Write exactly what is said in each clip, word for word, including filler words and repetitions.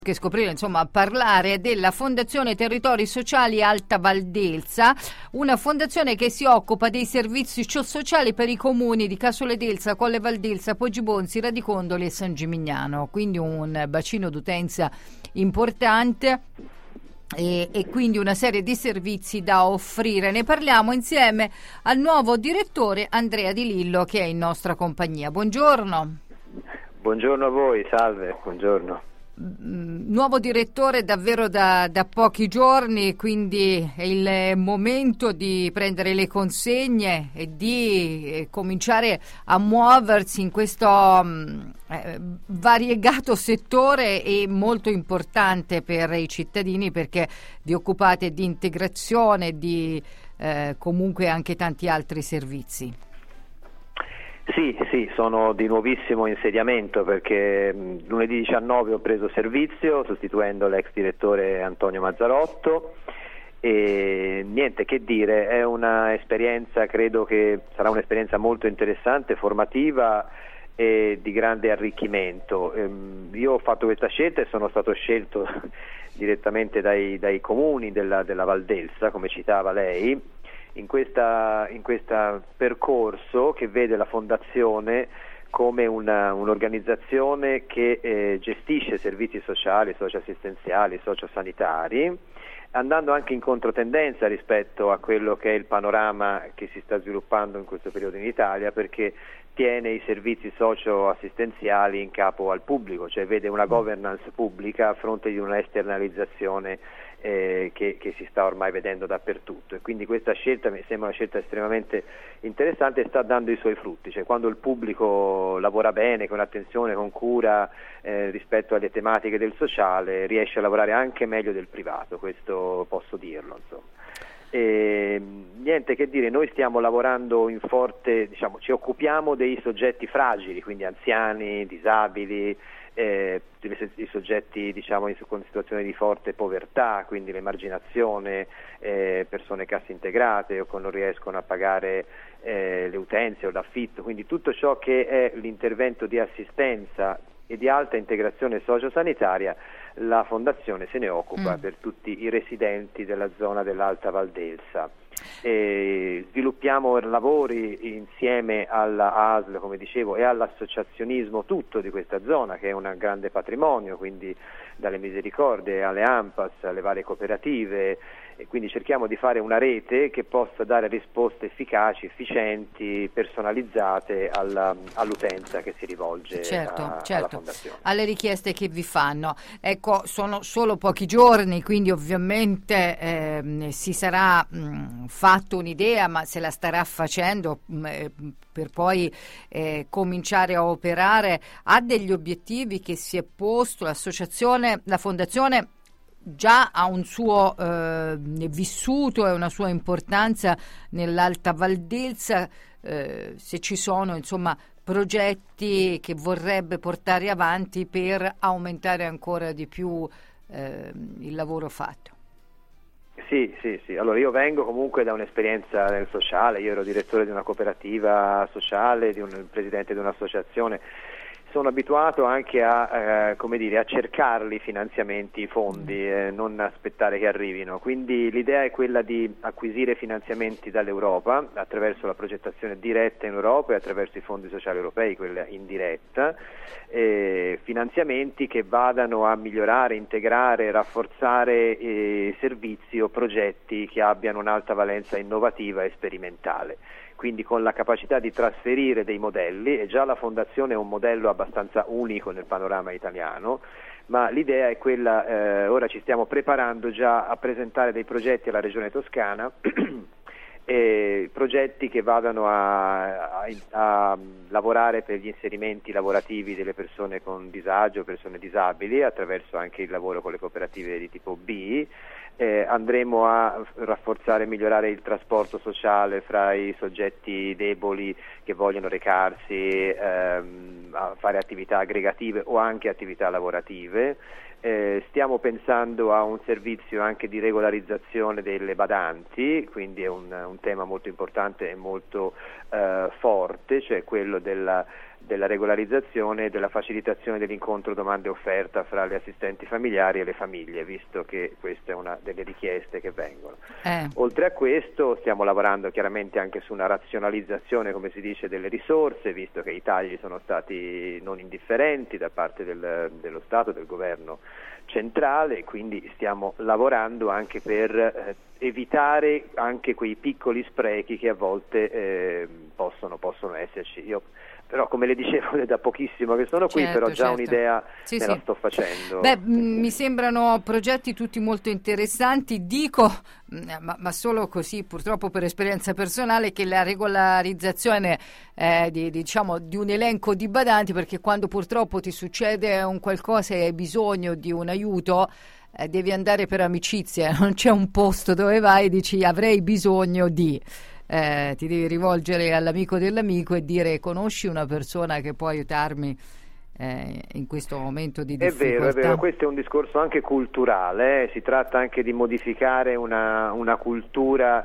Che scoprire, insomma, a parlare della Fondazione Territori Sociali Alta Valdelsa, una fondazione che si occupa dei servizi sociali per i comuni di Casole d'Elsa, Colle Valdelsa, Poggibonsi, Radicondoli e San Gimignano, quindi un bacino d'utenza importante e, e quindi una serie di servizi da offrire. Ne parliamo insieme al nuovo direttore Andrea Di Lillo, che è in nostra compagnia. Buongiorno. Buongiorno a voi, salve, buongiorno. Nuovo direttore davvero da, da pochi giorni, quindi è il momento di prendere le consegne e di eh, cominciare a muoversi in questo mh, eh, variegato settore e molto importante per i cittadini, perché vi occupate di integrazione, di eh, comunque anche tanti altri servizi. Sì, sì, sono di nuovissimo insediamento perché mh, lunedì diciannove ho preso servizio sostituendo l'ex direttore Antonio Mazzarotto e niente che dire, è una esperienza, credo che sarà un'esperienza molto interessante, formativa e di grande arricchimento. Ehm, io ho fatto questa scelta e sono stato scelto direttamente dai, dai comuni della, della Valdelsa, come citava lei, in questa in questo percorso che vede la Fondazione come una, un'organizzazione che eh, gestisce servizi sociali, socioassistenziali, sociosanitari, andando anche in controtendenza rispetto a quello che è il panorama che si sta sviluppando in questo periodo in Italia, perché tiene i servizi socioassistenziali in capo al pubblico, cioè vede una governance pubblica a fronte di una esternalizzazione eh, che, che si sta ormai vedendo dappertutto, e quindi questa scelta mi sembra una scelta estremamente interessante e sta dando i suoi frutti, cioè quando il pubblico lavora bene, con attenzione, con cura eh, rispetto alle tematiche del sociale, riesce a lavorare anche meglio del privato, questo posso dirlo, insomma. E, niente che dire, noi stiamo lavorando in forte, diciamo, ci occupiamo dei soggetti fragili, quindi anziani, disabili, eh, i soggetti diciamo in, con situazioni di forte povertà, quindi l'emarginazione, eh, persone casse integrate o che non riescono a pagare eh, le utenze o l'affitto, quindi tutto ciò che è l'intervento di assistenza e di alta integrazione sociosanitaria. La Fondazione se ne occupa mm. per tutti i residenti della zona dell'Alta Valdelsa. E sviluppiamo lavori insieme alla A S L, come dicevo, e all'associazionismo tutto di questa zona, che è un grande patrimonio, quindi dalle Misericordie alle ANPAS, alle varie cooperative, e quindi cerchiamo di fare una rete che possa dare risposte efficaci, efficienti, personalizzate alla, all'utenza che si rivolge certo, a, certo. alla Fondazione. Alle richieste che vi fanno. Ecco, sono solo pochi giorni, quindi ovviamente eh, si sarà mh, fatto un'idea, ma se la starà facendo mh, per poi eh, cominciare a operare. Ha degli obiettivi che si è posto l'associazione, la Fondazione già ha un suo eh, vissuto e una sua importanza nell'Alta Valdelsa, eh, se ci sono insomma progetti che vorrebbe portare avanti per aumentare ancora di più eh, il lavoro fatto. Sì, sì, sì. Allora io vengo comunque da un'esperienza nel sociale, io ero direttore di una cooperativa sociale, di un presidente di un'associazione. Sono abituato anche a, eh, come dire, a cercarli i finanziamenti, i fondi, eh, non aspettare che arrivino. Quindi l'idea è quella di acquisire finanziamenti dall'Europa attraverso la progettazione diretta in Europa e attraverso i fondi sociali europei, quella indiretta, eh, finanziamenti che vadano a migliorare, integrare, rafforzare eh, servizi o progetti che abbiano un'alta valenza innovativa e sperimentale. Quindi con la capacità di trasferire dei modelli, e già la Fondazione è un modello abbastanza unico nel panorama italiano, ma l'idea è quella, eh, ora ci stiamo preparando già a presentare dei progetti alla Regione Toscana, eh, progetti che vadano a, a, a lavorare per gli inserimenti lavorativi delle persone con disagio, persone disabili, attraverso anche il lavoro con le cooperative di tipo B. Eh, andremo a rafforzare e migliorare il trasporto sociale fra i soggetti deboli che vogliono recarsi ehm, a fare attività aggregative o anche attività lavorative. Eh, stiamo pensando a un servizio anche di regolarizzazione delle badanti, quindi è un, un tema molto importante e molto eh, forte, cioè quello della della regolarizzazione e della facilitazione dell'incontro domanda e offerta fra le assistenti familiari e le famiglie, visto che questa è una delle richieste che vengono. Eh. Oltre a questo stiamo lavorando chiaramente anche su una razionalizzazione, come si dice, delle risorse, visto che i tagli sono stati non indifferenti da parte del, dello Stato, del governo centrale, quindi stiamo lavorando anche per eh, evitare anche quei piccoli sprechi che a volte eh, possono, possono esserci. Io però, come le dicevo, è da pochissimo che sono qui, certo, però già certo. un'idea sì, me sì. la sto facendo. Beh, mh, mi sembrano progetti tutti molto interessanti, dico, mh, ma, ma solo così, purtroppo per esperienza personale, che la regolarizzazione eh, di, diciamo, di un elenco di badanti, perché quando purtroppo ti succede un qualcosa e hai bisogno di un aiuto, eh, devi andare per amicizia, non c'è un posto dove vai e dici avrei bisogno di... Eh, ti devi rivolgere all'amico dell'amico e dire: conosci una persona che può aiutarmi eh, in questo momento di difficoltà? È vero, è vero, questo è un discorso anche culturale, eh? Si tratta anche di modificare una, una cultura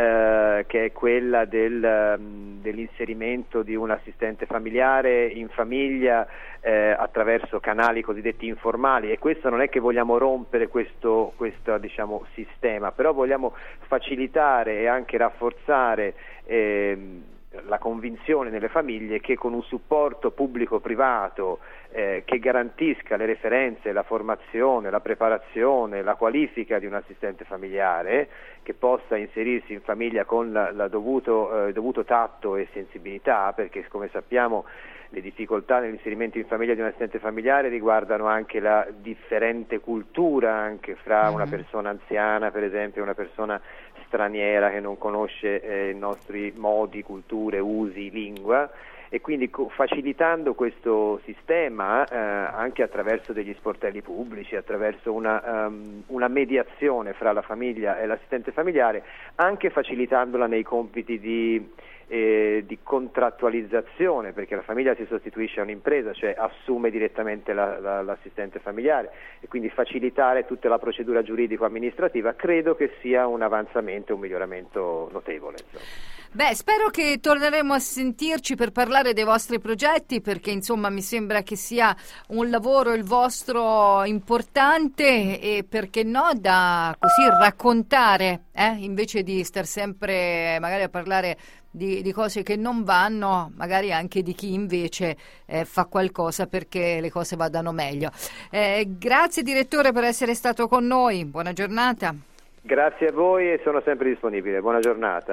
eh, che è quella del, dell'inserimento di un assistente familiare in famiglia eh, attraverso canali cosiddetti informali, e questo non è che vogliamo rompere questo, questo diciamo, sistema, però vogliamo facilitare e anche rafforzare eh, la convinzione nelle famiglie che con un supporto pubblico-privato eh, che garantisca le referenze, la formazione, la preparazione, la qualifica di un assistente familiare, che possa inserirsi in famiglia con la, la dovuto, eh, dovuto tatto e sensibilità, perché come sappiamo le difficoltà nell'inserimento in famiglia di un assistente familiare riguardano anche la differente cultura anche fra mm-hmm. una persona anziana, per esempio, e una persona straniera che non conosce eh, i nostri modi, culture, usi, lingua, e quindi co- facilitando questo sistema eh, anche attraverso degli sportelli pubblici, attraverso una, um, una mediazione fra la famiglia e l'assistente familiare, anche facilitandola nei compiti di Eh, di contrattualizzazione, perché la famiglia si sostituisce a un'impresa, cioè assume direttamente la, la, l'assistente familiare, e quindi facilitare tutta la procedura giuridico-amministrativa credo che sia un avanzamento, un miglioramento notevole. Insomma. Beh, spero che torneremo a sentirci per parlare dei vostri progetti, perché insomma mi sembra che sia un lavoro il vostro importante, e perché no da così raccontare eh? invece di star sempre magari a parlare Di, di cose che non vanno, magari anche di chi invece eh, fa qualcosa perché le cose vadano meglio. Eh, grazie direttore per essere stato con noi, buona giornata. Grazie a voi e sono sempre disponibile, buona giornata.